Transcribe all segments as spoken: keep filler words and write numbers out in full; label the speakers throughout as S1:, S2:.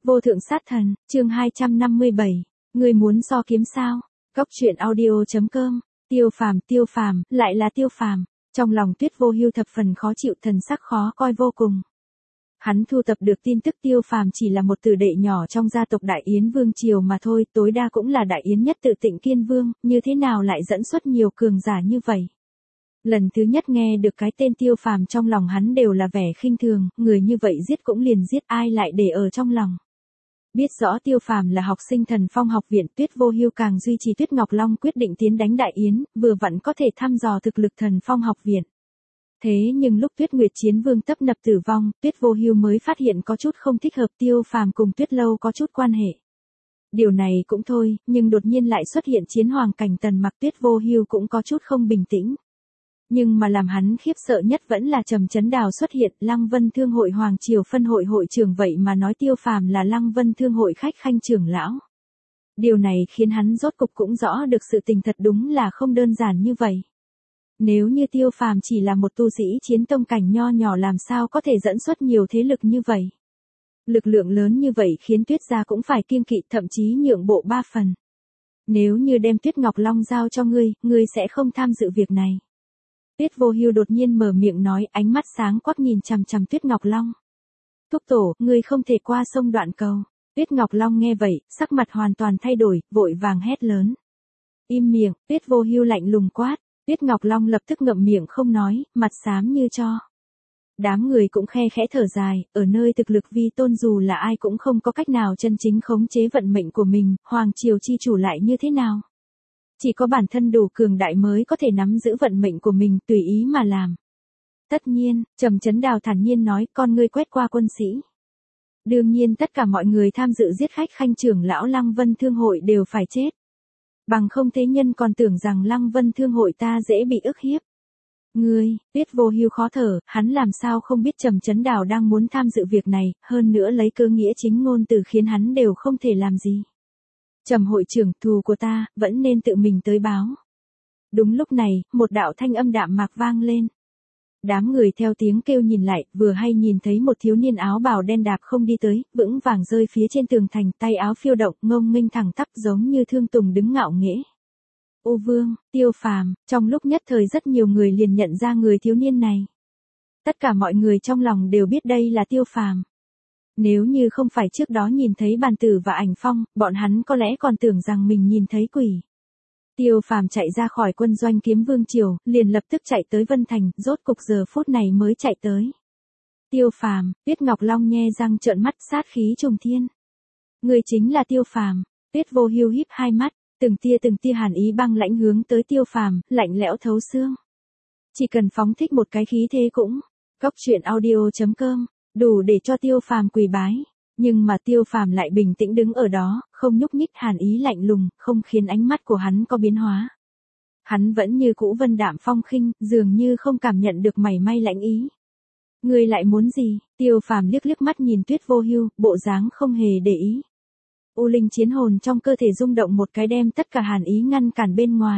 S1: Vô thượng sát thần, chương hai trăm năm mươi bảy. Ngươi muốn so kiếm sao? Góc truyện audio chấm com. Tiêu Phàm, Tiêu Phàm, lại là Tiêu Phàm. Trong lòng Tuyết Vô Hưu thập phần khó chịu, thần sắc khó coi vô cùng. Hắn thu tập được tin tức Tiêu Phàm chỉ là một tử đệ nhỏ trong gia tộc Đại Yến Vương triều mà thôi, tối đa cũng là Đại Yến nhất tự Tịnh Kiên Vương, như thế nào lại dẫn xuất nhiều cường giả như vậy? Lần thứ nhất nghe được cái tên Tiêu Phàm, trong lòng hắn đều là vẻ khinh thường, người như vậy giết cũng liền giết, ai lại để ở trong lòng. Biết rõ Tiêu Phàm là học sinh Thần Phong học viện, Tuyết Vô Hưu càng duy trì Tuyết Ngọc Long quyết định tiến đánh Đại Yến, vừa vặn có thể thăm dò thực lực Thần Phong học viện. Thế nhưng lúc Tuyết Nguyệt Chiến Vương tấp nập tử vong, Tuyết Vô Hưu mới phát hiện có chút không thích hợp, Tiêu Phàm cùng Tuyết Lâu có chút quan hệ. Điều này cũng thôi, nhưng đột nhiên lại xuất hiện Chiến Hoàng cảnh Tần Mặc, Tuyết Vô Hưu cũng có chút không bình tĩnh. Nhưng mà làm hắn khiếp sợ nhất vẫn là Trầm Chấn Đào xuất hiện, Lăng Vân Thương hội Hoàng triều phân hội hội trưởng, vậy mà nói Tiêu Phàm là Lăng Vân Thương hội khách khanh trưởng lão. Điều này khiến hắn rốt cục cũng rõ được sự tình thật đúng là không đơn giản như vậy. Nếu như Tiêu Phàm chỉ là một tu sĩ chiến tông cảnh nho nhỏ, làm sao có thể dẫn xuất nhiều thế lực như vậy? Lực lượng lớn như vậy khiến Tuyết gia cũng phải kiêng kỵ, thậm chí nhượng bộ ba phần. Nếu như đem Tuyết Ngọc Long giao cho ngươi, ngươi sẽ không tham dự việc này. Tuyết Vô Hưu đột nhiên mở miệng nói, ánh mắt sáng quắc nhìn chằm chằm Tuyết Ngọc Long. Thúc tổ, ngươi không thể qua sông Đoạn Cầu. Tuyết Ngọc Long nghe vậy, sắc mặt hoàn toàn thay đổi, vội vàng hét lớn. Im miệng, Tuyết Vô Hưu lạnh lùng quát. Tuyết Ngọc Long lập tức ngậm miệng không nói, mặt xám như tro. Đám người cũng khe khẽ thở dài, ở nơi thực lực vi tôn dù là ai cũng không có cách nào chân chính khống chế vận mệnh của mình, Hoàng triều chi chủ lại như thế nào? Chỉ có bản thân đủ cường đại mới có thể nắm giữ vận mệnh của mình, tùy ý mà làm. Tất nhiên, Trầm Chấn Đào thản nhiên nói, con ngươi quét qua quân sĩ. Đương nhiên tất cả mọi người tham dự giết khách khanh trưởng lão Lăng Vân Thương hội đều phải chết. Bằng không thế nhân còn tưởng rằng Lăng Vân Thương hội ta dễ bị ức hiếp. Ngươi, Tuyết Vô Hưu khó thở, hắn làm sao không biết Trầm Chấn Đào đang muốn tham dự việc này, hơn nữa lấy cơ nghĩa chính ngôn từ khiến hắn đều không thể làm gì. Trầm hội trưởng, thù của ta, vẫn nên tự mình tới báo. Đúng lúc này, một đạo thanh âm đạm mạc vang lên. Đám người theo tiếng kêu nhìn lại, vừa hay nhìn thấy một thiếu niên áo bào đen đạp không đi tới, vững vàng rơi phía trên tường thành, tay áo phiêu động, ngông nghênh thẳng tắp giống như Thương Tùng đứng ngạo nghễ. Ô Vương, Tiêu Phàm, trong lúc nhất thời rất nhiều người liền nhận ra người thiếu niên này. Tất cả mọi người trong lòng đều biết đây là Tiêu Phàm. Nếu như không phải trước đó nhìn thấy Bàn Tử và Ảnh Phong, bọn hắn có lẽ còn tưởng rằng mình nhìn thấy quỷ. Tiêu Phàm chạy ra khỏi quân doanh Kiếm Vương triều, liền lập tức chạy tới Vân Thành, rốt cục giờ phút này mới chạy tới. Tiêu Phàm, Tuyết Ngọc Long nhe răng trợn mắt, sát khí trùng thiên. Người chính là Tiêu Phàm. Tuyết Vô Hưu híp hai mắt, từng tia từng tia hàn ý băng lãnh hướng tới Tiêu Phàm, lạnh lẽo thấu xương. Chỉ cần phóng thích một cái khí thế cũng. Góc truyện audio chấm com. Đủ để cho Tiêu Phàm quỳ bái, nhưng mà Tiêu Phàm lại bình tĩnh đứng ở đó, không nhúc nhích, hàn ý lạnh lùng, không khiến ánh mắt của hắn có biến hóa. Hắn vẫn như cũ vân đạm phong khinh, dường như không cảm nhận được mảy may lạnh ý. Ngươi lại muốn gì? Tiêu Phàm liếc liếc mắt nhìn Tuyết Vô Hưu, bộ dáng không hề để ý. U linh chiến hồn trong cơ thể rung động một cái, đem tất cả hàn ý ngăn cản bên ngoài.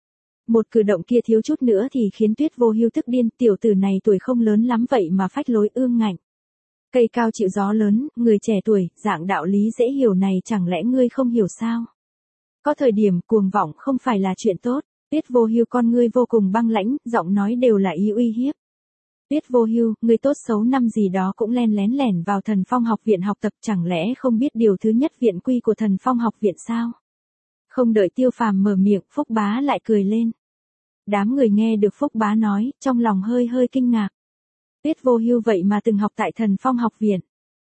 S1: Một cử động kia thiếu chút nữa thì khiến Tuyết Vô Hưu tức điên, tiểu tử này tuổi không lớn lắm vậy mà phách lối ương ngạnh. Cây cao chịu gió lớn, người trẻ tuổi, dạng đạo lý dễ hiểu này chẳng lẽ ngươi không hiểu sao? Có thời điểm cuồng vọng không phải là chuyện tốt. Tuyết Vô Hưu con ngươi vô cùng băng lãnh, giọng nói đều là ý uy hiếp. Tuyết Vô Hưu, ngươi tốt xấu năm gì đó cũng len lén lẻn vào Thần Phong học viện học tập, chẳng lẽ không biết điều thứ nhất viện quy của Thần Phong học viện sao? Không đợi Tiêu Phàm mở miệng, Phúc Bá lại cười lên. Đám người nghe được Phúc Bá nói, trong lòng hơi hơi kinh ngạc. Tuyết Vô Hưu vậy mà từng học tại Thần Phong học viện.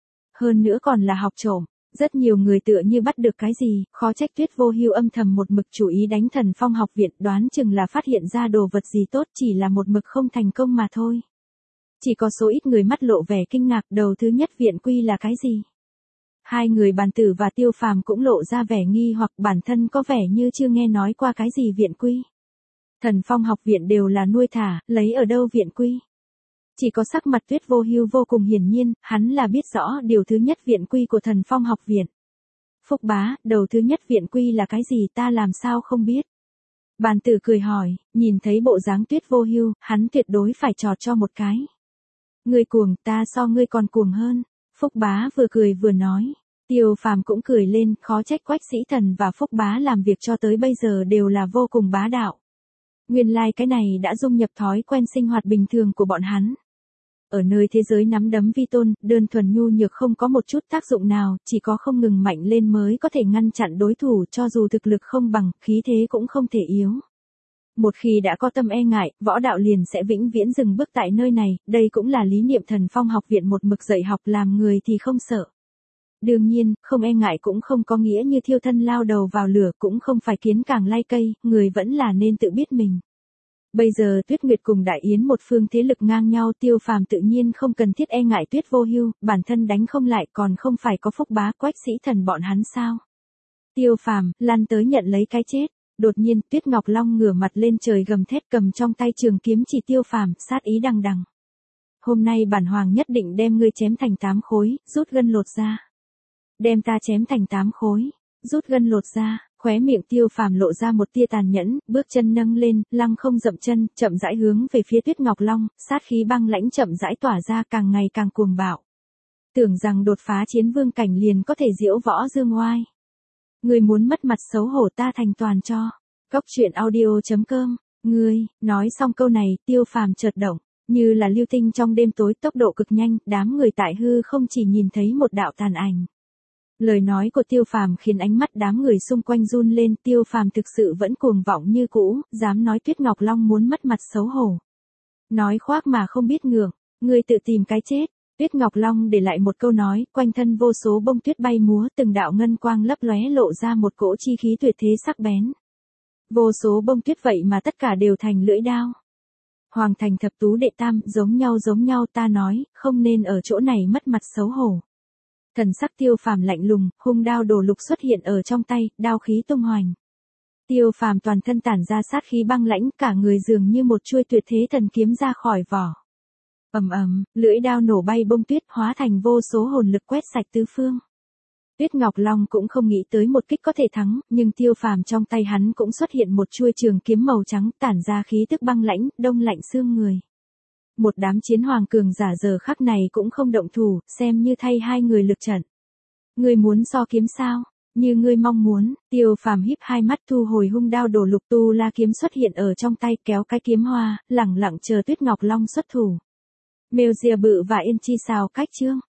S1: Hơn nữa còn là học trộm, rất nhiều người tựa như bắt được cái gì, khó trách Tuyết Vô Hưu âm thầm một mực chú ý đánh Thần Phong học viện, đoán chừng là phát hiện ra đồ vật gì tốt, chỉ là một mực không thành công mà thôi. Chỉ có số ít người mắt lộ vẻ kinh ngạc, đầu thứ nhất viện quy là cái gì? Hai người Bàn Tử và Tiêu Phàm cũng lộ ra vẻ nghi hoặc, bản thân có vẻ như chưa nghe nói qua cái gì viện quy. Thần Phong học viện đều là nuôi thả, lấy ở đâu viện quy? Chỉ có sắc mặt Tuyết Vô Hưu vô cùng hiển nhiên, hắn là biết rõ điều thứ nhất viện quy của Thần Phong học viện. Phúc Bá, đầu thứ nhất viện quy là cái gì, ta làm sao không biết? Bàn Tử cười hỏi, nhìn thấy bộ dáng Tuyết Vô Hưu, hắn tuyệt đối phải chọt cho một cái. Ngươi cuồng, ta so ngươi còn cuồng hơn. Phúc Bá vừa cười vừa nói. Tiêu Phàm cũng cười lên, khó trách Quách Sĩ Thần và Phúc Bá làm việc cho tới bây giờ đều là vô cùng bá đạo. Nguyên lai like cái này đã dung nhập thói quen sinh hoạt bình thường của bọn hắn. Ở nơi thế giới nắm đấm vi tôn, đơn thuần nhu nhược không có một chút tác dụng nào, chỉ có không ngừng mạnh lên mới có thể ngăn chặn đối thủ, cho dù thực lực không bằng, khí thế cũng không thể yếu. Một khi đã có tâm e ngại, võ đạo liền sẽ vĩnh viễn dừng bước tại nơi này, đây cũng là lý niệm Thần Phong học viện một mực dạy học làm người thì không sợ. Đương nhiên, không e ngại cũng không có nghĩa như thiêu thân lao đầu vào lửa, cũng không phải kiến càng lai cây, người vẫn là nên tự biết mình. Bây giờ Tuyết Nguyệt cùng Đại Yến một phương thế lực ngang nhau, Tiêu Phàm tự nhiên không cần thiết e ngại Tuyết Vô Hưu, bản thân đánh không lại còn không phải có Phúc Bá, Quách Sĩ Thần bọn hắn sao. Tiêu Phàm, lăn tới nhận lấy cái chết. Đột nhiên, Tuyết Ngọc Long ngửa mặt lên trời gầm thét, cầm trong tay trường kiếm chỉ Tiêu Phàm, sát ý đằng đằng. Hôm nay bản hoàng nhất định đem ngươi chém thành tám khối, rút gân lột ra. Đem ta chém thành tám khối, rút gân lột ra. Khóe miệng Tiêu Phàm lộ ra một tia tàn nhẫn, bước chân nâng lên, lăng không dậm chân, chậm rãi hướng về phía Tuyết Ngọc Long, sát khí băng lãnh chậm rãi tỏa ra, càng ngày càng cuồng bạo. Tưởng rằng đột phá chiến vương cảnh liền có thể diễu võ dương oai. Ngươi muốn mất mặt xấu hổ ta thành toàn cho. Cốc truyện audio chấm com. Ngươi, nói xong câu này, Tiêu Phàm chợt động, như là lưu tinh trong đêm tối, tốc độ cực nhanh, đám người tại hư không chỉ nhìn thấy một đạo tàn ảnh. Lời nói của Tiêu Phàm khiến ánh mắt đám người xung quanh run lên, Tiêu Phàm thực sự vẫn cuồng vọng như cũ, dám nói Tuyết Ngọc Long muốn mất mặt xấu hổ. Nói khoác mà không biết ngượng, ngươi tự tìm cái chết. Tuyết Ngọc Long để lại một câu nói, quanh thân vô số bông tuyết bay múa, từng đạo ngân quang lấp lóe lộ ra một cỗ chi khí tuyệt thế sắc bén. Vô số bông tuyết vậy mà tất cả đều thành lưỡi đao. Hoàng thành thập tú đệ tam, giống nhau giống nhau, ta nói, không nên ở chỗ này mất mặt xấu hổ. Thần sắc Tiêu Phàm lạnh lùng, hung đao đồ lục xuất hiện ở trong tay, đao khí tung hoành. Tiêu Phàm toàn thân tản ra sát khí băng lãnh, cả người dường như một chuôi tuyệt thế thần kiếm ra khỏi vỏ. Ầm ầm, lưỡi đao nổ bay bông tuyết, hóa thành vô số hồn lực quét sạch tứ phương. Tuyết Ngọc Long cũng không nghĩ tới một kích có thể thắng, nhưng Tiêu Phàm trong tay hắn cũng xuất hiện một chuôi trường kiếm màu trắng, tản ra khí tức băng lãnh, đông lạnh xương người. Một đám chiến hoàng cường giả giờ khắc này cũng không động thủ, xem như thay hai người lực trận. Ngươi muốn so kiếm sao? Như ngươi mong muốn. Tiêu Phàm híp hai mắt, thu hồi hung đao đổ lục, tu la kiếm xuất hiện ở trong tay, kéo cái kiếm hoa, lẳng lặng chờ Tuyết Ngọc Long xuất thủ. Mèo rìa bự và yên chi xào cách chương.